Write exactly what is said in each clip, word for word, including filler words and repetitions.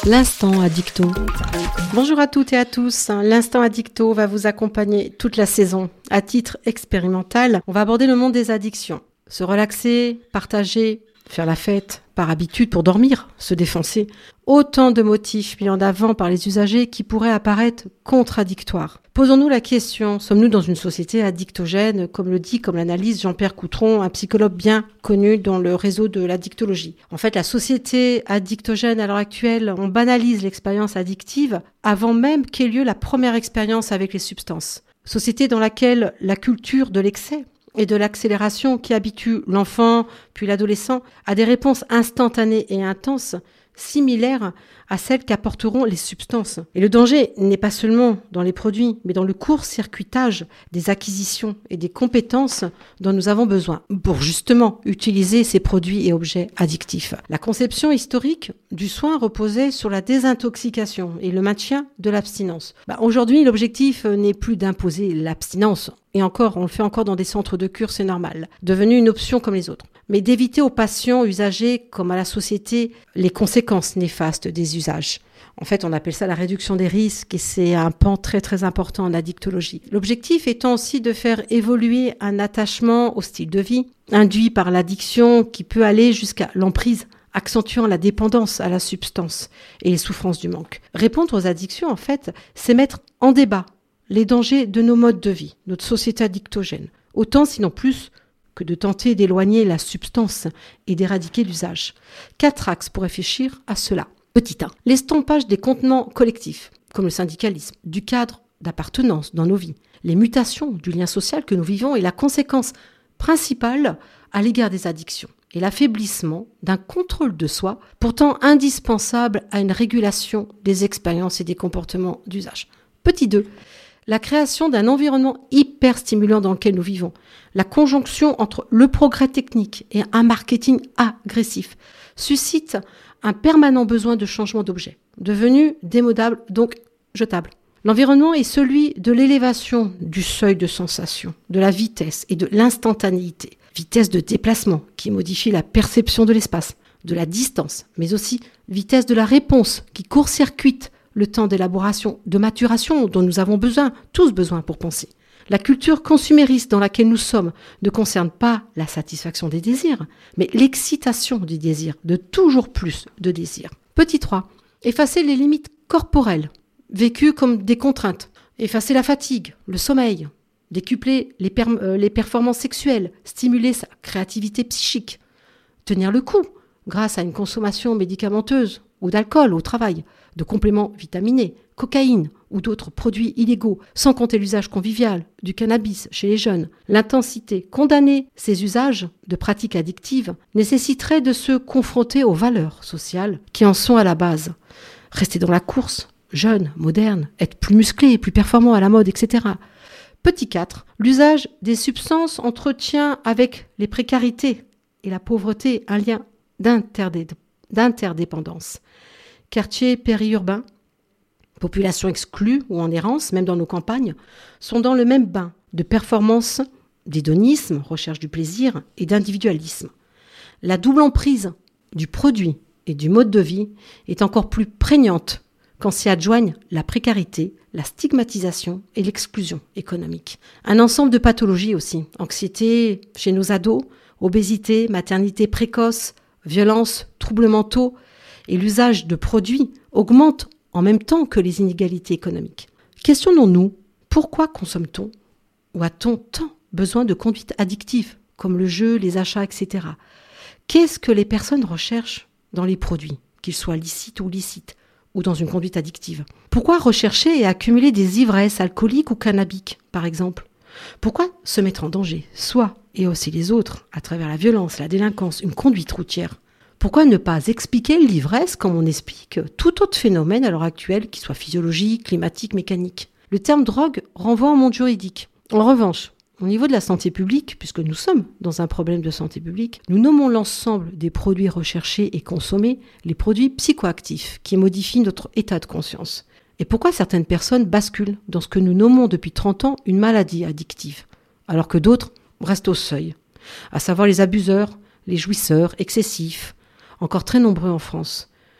L'instant addicto. Bonjour à toutes et à tous. L'instant addicto va vous accompagner toute la saison. À titre expérimental, on va aborder le monde des addictions. Se relaxer, partager, faire la fête, par habitude pour dormir, se défoncer. Autant de motifs mis en avant par les usagers qui pourraient apparaître contradictoires. Posons-nous la question, sommes-nous dans une société addictogène, comme le dit, comme l'analyse Jean-Pierre Coutron, un psychologue bien connu dans le réseau de l'addictologie. En fait, la société addictogène à l'heure actuelle, on banalise l'expérience addictive avant même qu'ait lieu la première expérience avec les substances. Société dans laquelle la culture de l'excès et de l'accélération qui habitue l'enfant puis l'adolescent à des réponses instantanées et intenses, similaires à celles qu'apporteront les substances. Et le danger n'est pas seulement dans les produits, mais dans le court-circuitage des acquisitions et des compétences dont nous avons besoin pour justement utiliser ces produits et objets addictifs. La conception historique du soin reposait sur la désintoxication et le maintien de l'abstinence. Bah, aujourd'hui, l'objectif n'est plus d'imposer l'abstinence. Et encore, on le fait encore dans des centres de cure, c'est normal, devenu une option comme les autres. Mais d'éviter aux patients usagers, comme à la société, les conséquences néfastes des usages. En fait, on appelle ça la réduction des risques et c'est un pan très très important en addictologie. L'objectif étant aussi de faire évoluer un attachement au style de vie, induit par l'addiction qui peut aller jusqu'à l'emprise, accentuant la dépendance à la substance et les souffrances du manque. Répondre aux addictions, en fait, c'est mettre en débat les dangers de nos modes de vie, notre société addictogène, autant sinon plus que de tenter d'éloigner la substance et d'éradiquer l'usage. Quatre axes pour réfléchir à cela. Petit un, l'estompage des contenants collectifs, comme le syndicalisme, du cadre d'appartenance dans nos vies, les mutations du lien social que nous vivons et la conséquence principale à l'égard des addictions et l'affaiblissement d'un contrôle de soi, pourtant indispensable à une régulation des expériences et des comportements d'usage. Petit deux, la création d'un environnement hyper stimulant dans lequel nous vivons. La conjonction entre le progrès technique et un marketing agressif suscite un permanent besoin de changement d'objet, devenu démodable, donc jetable. L'environnement est celui de l'élévation du seuil de sensation, de la vitesse et de l'instantanéité. Vitesse de déplacement qui modifie la perception de l'espace, de la distance, mais aussi vitesse de la réponse qui court-circuite le temps d'élaboration, de maturation dont nous avons besoin, tous besoin pour penser. La culture consumériste dans laquelle nous sommes ne concerne pas la satisfaction des désirs, mais l'excitation du désir, de toujours plus de désirs. Petit trois, effacer les limites corporelles, vécues comme des contraintes. Effacer la fatigue, le sommeil, décupler les, per- euh, les performances sexuelles, stimuler sa créativité psychique. Tenir le coup grâce à une consommation médicamenteuse ou d'alcool au travail, de compléments vitaminés, cocaïne ou d'autres produits illégaux, sans compter l'usage convivial du cannabis chez les jeunes. L'intensité, condamner ces usages de pratiques addictives nécessiterait de se confronter aux valeurs sociales qui en sont à la base. Rester dans la course, jeune, moderne, être plus musclé, plus performant à la mode, et cetera. Petit quatre, l'usage des substances entretient avec les précarités et la pauvreté un lien d'interdé- d'interdépendance. Quartiers périurbains, populations exclues ou en errance, même dans nos campagnes, sont dans le même bain de performance, d'hédonisme, recherche du plaisir et d'individualisme. La double emprise du produit et du mode de vie est encore plus prégnante quand s'y adjoignent la précarité, la stigmatisation et l'exclusion économique. Un ensemble de pathologies aussi, anxiété chez nos ados, obésité, maternité précoce, violence, troubles mentaux, et l'usage de produits augmente en même temps que les inégalités économiques. Questionnons-nous, pourquoi consomme-t-on ou a-t-on tant besoin de conduites addictives, comme le jeu, les achats, et cetera. Qu'est-ce que les personnes recherchent dans les produits, qu'ils soient licites ou licites, ou dans une conduite addictive? Pourquoi rechercher et accumuler des ivresses alcooliques ou cannabiques, par exemple? Pourquoi se mettre en danger, soi et aussi les autres, à travers la violence, la délinquance, une conduite routière? Pourquoi ne pas expliquer l'ivresse comme on explique tout autre phénomène à l'heure actuelle, qu'il soit physiologique, climatique, mécanique? Le terme drogue renvoie au monde juridique. En revanche, au niveau de la santé publique, puisque nous sommes dans un problème de santé publique, nous nommons l'ensemble des produits recherchés et consommés les produits psychoactifs qui modifient notre état de conscience. Et pourquoi certaines personnes basculent dans ce que nous nommons depuis trente ans une maladie addictive, alors que d'autres restent au seuil, à savoir les abuseurs, les jouisseurs excessifs, encore très nombreux en France,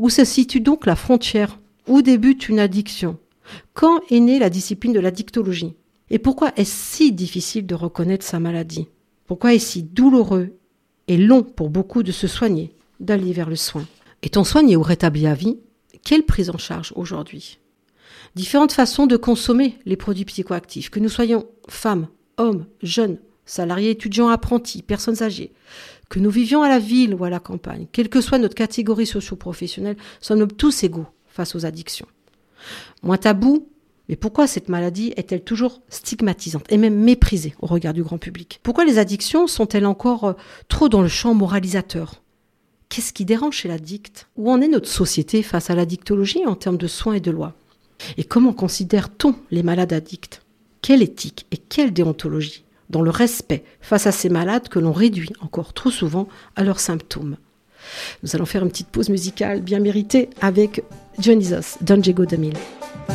Où se situe donc la frontière? Où débute une addiction? Quand est née la discipline de l'addictologie? Et pourquoi est-ce si difficile de reconnaître sa maladie? Pourquoi est-ce si douloureux et long pour beaucoup de se soigner, d'aller vers le soin? Est-on soigné ou rétabli à vie? Quelle prise en charge aujourd'hui? Différentes façons de consommer les produits psychoactifs, que nous soyons femmes, hommes, jeunes, salariés, étudiants, apprentis, personnes âgées, que nous vivions à la ville ou à la campagne, quelle que soit notre catégorie socio-professionnelle, sommes tous égaux face aux addictions. Moins tabou, mais pourquoi cette maladie est-elle toujours stigmatisante et même méprisée au regard du grand public? Pourquoi les addictions sont-elles encore trop dans le champ moralisateur? Qu'est-ce qui dérange chez l'addict? Où en est notre société face à l'addictologie en termes de soins et de lois? Et comment considère-t-on les malades addicts? Quelle éthique et quelle déontologie dans le respect face à ces malades que l'on réduit encore trop souvent à leurs symptômes? Nous allons faire une petite pause musicale bien méritée avec Dionysos, Don Diego de Mille.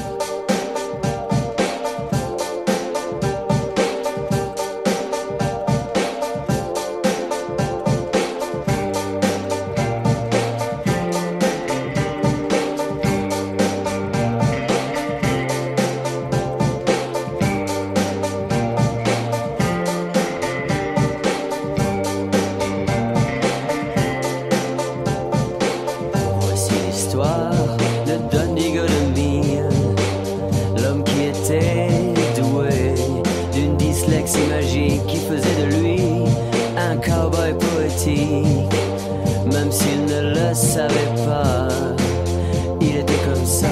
Même s'il ne le savait pas, il était comme ça.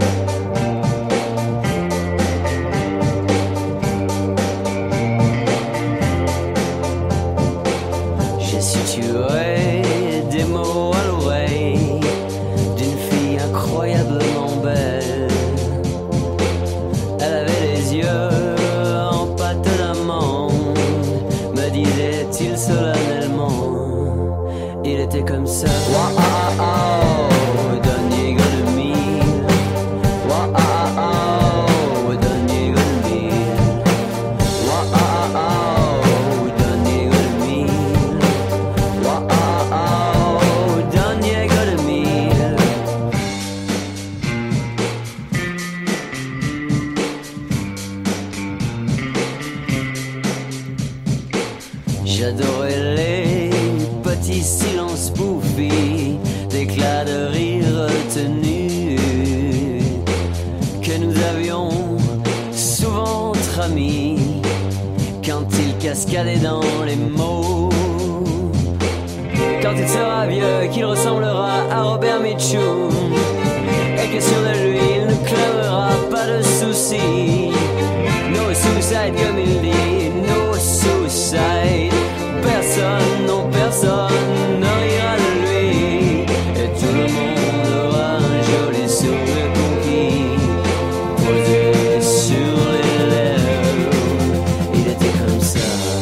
J'ai susurré des mots à l'oreille d'une fille incroyablement belle. Elle avait les yeux en pâte d'amande, me disait-il solennellement. Il était comme ça. Wow, oh, oh, Don Diego de Mille. Wow, oh, oh, Don Diego de Mille. Wow, oh, oh, Don Diego de Mille. Wow, oh, oh, Don Diego de Mille. J'adorais les petits silences bouffis, d'éclats de rire retenus que nous avions souvent entre amis quand il cascadait dans les mots. Quand il sera vieux, qu'il ressemblera à Robert Mitchum et que sur de lui il ne clamera pas de soucis. No suicide comme il dit, no suicide. Personne, non personne ne rira de lui, et tout le monde aura un joli sourire conquis posé sur les lèvres. Il était comme ça.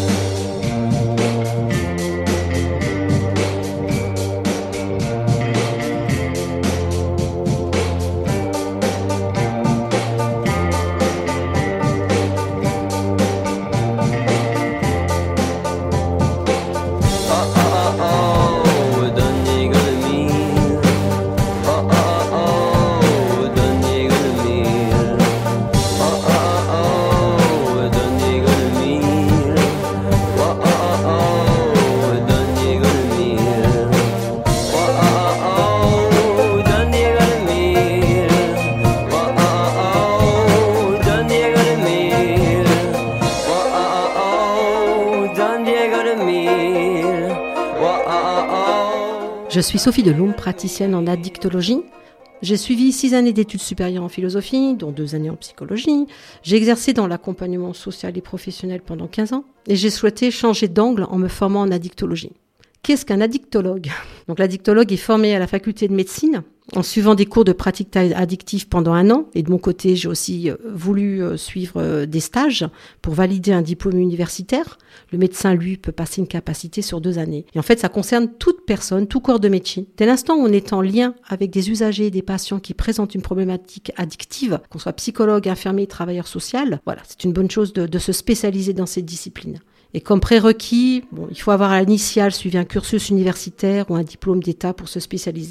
Je suis Sophie Delhomme, praticienne en addictologie. J'ai suivi six années d'études supérieures en philosophie, dont deux années en psychologie. J'ai exercé dans l'accompagnement social et professionnel pendant quinze ans et j'ai souhaité changer d'angle en me formant en addictologie. Qu'est-ce qu'un addictologue? Donc l'addictologue est formé à la faculté de médecine en suivant des cours de pratique addictive pendant un an. Et de mon côté, j'ai aussi voulu suivre des stages pour valider un diplôme universitaire. Le médecin, lui, peut passer une capacité sur deux années. Et en fait, ça concerne toute personne, tout corps de métier. Dès l'instant où on est en lien avec des usagers et des patients qui présentent une problématique addictive, qu'on soit psychologue, infirmier, travailleur social, voilà, c'est une bonne chose de, de se spécialiser dans cette discipline. Et comme prérequis, bon, il faut avoir à l'initiale suivi un cursus universitaire ou un diplôme d'État pour se spécialiser.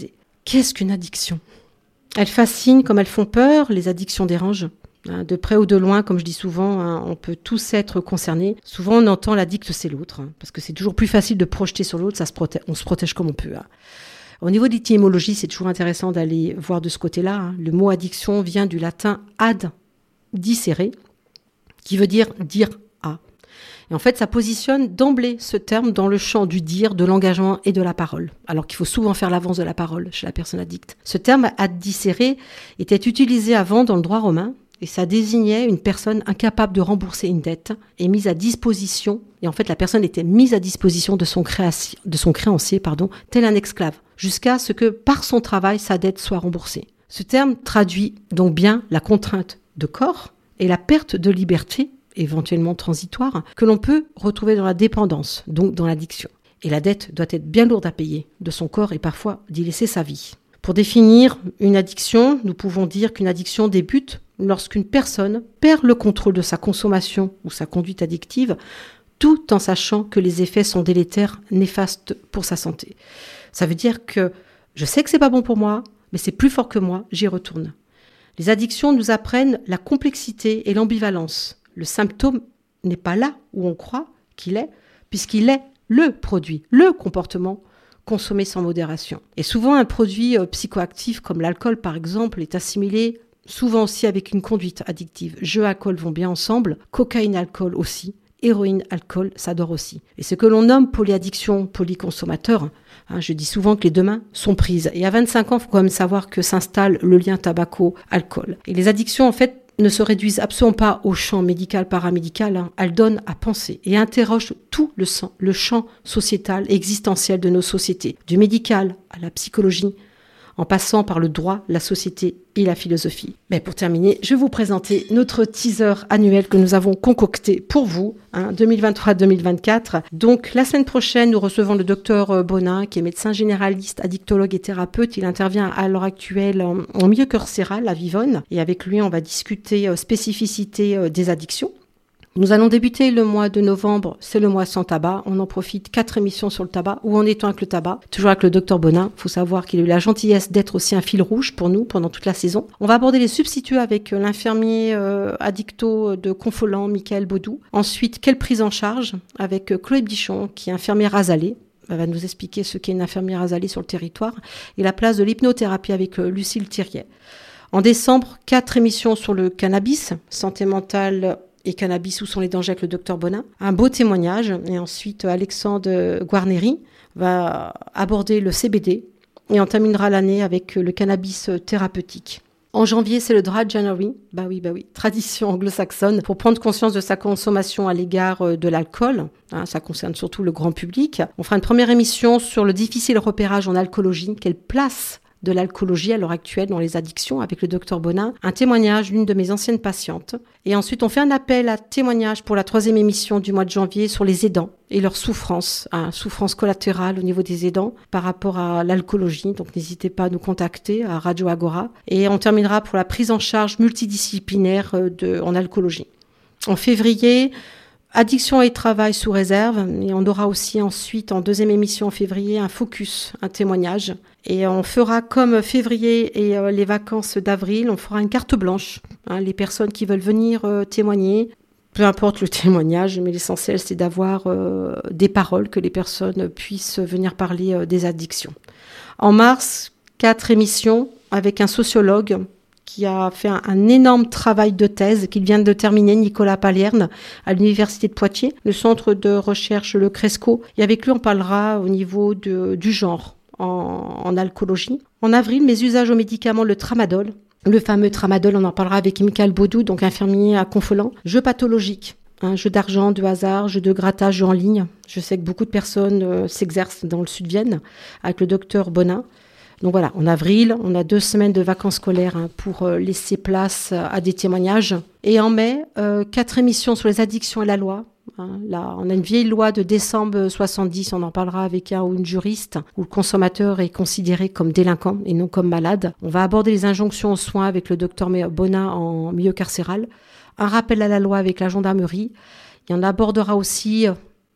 Qu'est-ce qu'une addiction ? Elles fascinent comme elles font peur, les addictions dérangent. De près ou de loin, comme je dis souvent, hein, on peut tous être concernés. Souvent, on entend l'addict, c'est l'autre, hein, parce que c'est toujours plus facile de projeter sur l'autre, ça se protège, on se protège comme on peut. Hein. Au niveau de l'étymologie, c'est toujours intéressant d'aller voir de ce côté-là. Hein. Le mot addiction vient du latin ad dicere, qui veut dire dire à. Et en fait, ça positionne d'emblée ce terme dans le champ du dire, de l'engagement et de la parole, alors qu'il faut souvent faire l'avance de la parole chez la personne addicte. Ce terme ad dicere était utilisé avant dans le droit romain, et ça désignait une personne incapable de rembourser une dette et mise à disposition. Et en fait, la personne était mise à disposition de son, créaci- de son créancier, pardon, tel un esclave, jusqu'à ce que, par son travail, sa dette soit remboursée. Ce terme traduit donc bien la contrainte de corps et la perte de liberté, éventuellement transitoire, que l'on peut retrouver dans la dépendance, donc dans l'addiction. Et la dette doit être bien lourde à payer de son corps et parfois d'y laisser sa vie. Pour définir une addiction, nous pouvons dire qu'une addiction débute lorsqu'une personne perd le contrôle de sa consommation ou sa conduite addictive, tout en sachant que les effets sont délétères, néfastes pour sa santé. Ça veut dire que je sais que c'est pas bon pour moi, mais c'est plus fort que moi, j'y retourne. Les addictions nous apprennent la complexité et l'ambivalence. Le symptôme n'est pas là où on croit qu'il est, puisqu'il est le produit, le comportement consommé sans modération. Et souvent, un produit euh, psychoactif comme l'alcool, par exemple, est assimilé souvent aussi avec une conduite addictive. Jeu, alcool vont bien ensemble, cocaïne, alcool aussi, héroïne, alcool, ça dort aussi. Et ce que l'on nomme polyaddiction, polyconsommateur, hein, je dis souvent que les deux mains sont prises. Et à vingt-cinq ans, il faut quand même savoir que s'installe le lien tabaco-alcool. Et les addictions, en fait, ne se réduisent absolument pas au champ médical, paramédical. Hein. Elles donnent à penser et interrogent tout le, sang, le champ sociétal et existentiel de nos sociétés, du médical à la psychologie, en passant par le droit, la société et la philosophie. Mais pour terminer, je vais vous présenter notre teaser annuel que nous avons concocté pour vous, hein, deux mille vingt-trois deux mille vingt-quatre. Donc, la semaine prochaine, nous recevons le docteur Bonin, qui est médecin généraliste, addictologue et thérapeute. Il intervient à l'heure actuelle en, en milieu carcéral à Vivonne. Et avec lui, on va discuter euh, spécificité euh, des addictions. Nous allons débuter le mois de novembre, c'est le mois sans tabac. On en profite, quatre émissions sur le tabac, où en est-on avec le tabac. Toujours avec le docteur Bonin. Il faut savoir qu'il a eu la gentillesse d'être aussi un fil rouge pour nous pendant toute la saison. On va aborder les substituts avec l'infirmier euh, addicto de Confolens, Michael Baudou. Ensuite, quelle prise en charge avec Chloé Bichon, qui est infirmière azalée. Elle va nous expliquer ce qu'est une infirmière azalée sur le territoire. Et la place de l'hypnothérapie avec euh, Lucille Thiriet. En décembre, quatre émissions sur le cannabis, santé mentale et cannabis, où sont les dangers avec le docteur Bonin. Un beau témoignage. Et ensuite, Alexandre Guarneri va aborder le C B D et on terminera l'année avec le cannabis thérapeutique. En janvier, c'est le Dry January. Bah oui, bah oui, tradition anglo-saxonne pour prendre conscience de sa consommation à l'égard de l'alcool. Hein, ça concerne surtout le grand public. On fera une première émission sur le difficile repérage en alcoolologie. Quelle place de l'alcoolologie à l'heure actuelle dans les addictions avec le docteur Bonin, un témoignage d'une de mes anciennes patientes. Et ensuite, on fait un appel à témoignage pour la troisième émission du mois de janvier sur les aidants et leurs souffrances, hein, souffrances collatérales au niveau des aidants par rapport à l'alcoolologie. Donc, n'hésitez pas à nous contacter à Radio Agora. Et on terminera pour la prise en charge multidisciplinaire de, en alcoolologie. En février, addiction et travail sous réserve. Et on aura aussi ensuite, en deuxième émission en février, un focus, un témoignage. Et on fera comme février et euh, les vacances d'avril, on fera une carte blanche. Hein, les personnes qui veulent venir euh, témoigner, peu importe le témoignage, mais l'essentiel c'est d'avoir euh, des paroles, que les personnes puissent venir parler euh, des addictions. En mars, quatre émissions avec un sociologue qui a fait un, un énorme travail de thèse qu'il vient de terminer, Nicolas Palierne, à l'Université de Poitiers, le centre de recherche Le Cresco. Et avec lui, on parlera au niveau de, du genre en, en alcoolologie. En avril, mes usages aux médicaments, le tramadol. Le fameux tramadol, on en parlera avec Michael Baudou, donc infirmier à Confolens. Jeux pathologiques. Un jeu d'argent, de hasard, jeu de grattage, jeu en ligne. Je sais que beaucoup de personnes euh, s'exercent dans le sud de Vienne avec le docteur Bonin. Donc voilà, en avril, on a deux semaines de vacances scolaires hein, pour euh, laisser place à des témoignages. Et en mai, euh, quatre émissions sur les addictions et la loi. Hein, là, on a une vieille loi de décembre soixante-dix, on en parlera avec un ou une juriste, où le consommateur est considéré comme délinquant et non comme malade. On va aborder les injonctions aux soins avec le docteur Bonin en milieu carcéral. Un rappel à la loi avec la gendarmerie. Et on abordera aussi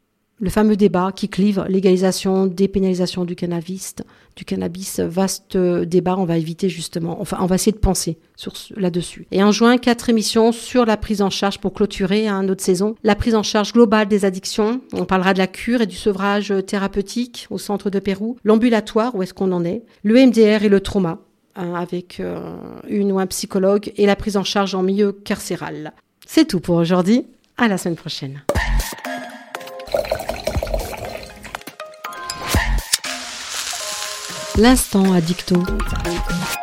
le fameux débat qui clive, légalisation, dépénalisation du cannabis, du cannabis, vaste débat, on va éviter justement, enfin on va essayer de penser sur là-dessus. Et en juin, quatre émissions sur la prise en charge pour clôturer hein, notre saison. La prise en charge globale des addictions, on parlera de la cure et du sevrage thérapeutique au centre de Pérou, l'ambulatoire, où est-ce qu'on en est, le M D R et le trauma, hein, avec euh, une ou un psychologue, et la prise en charge en milieu carcéral. C'est tout pour aujourd'hui, à la semaine prochaine. L'instant addicto.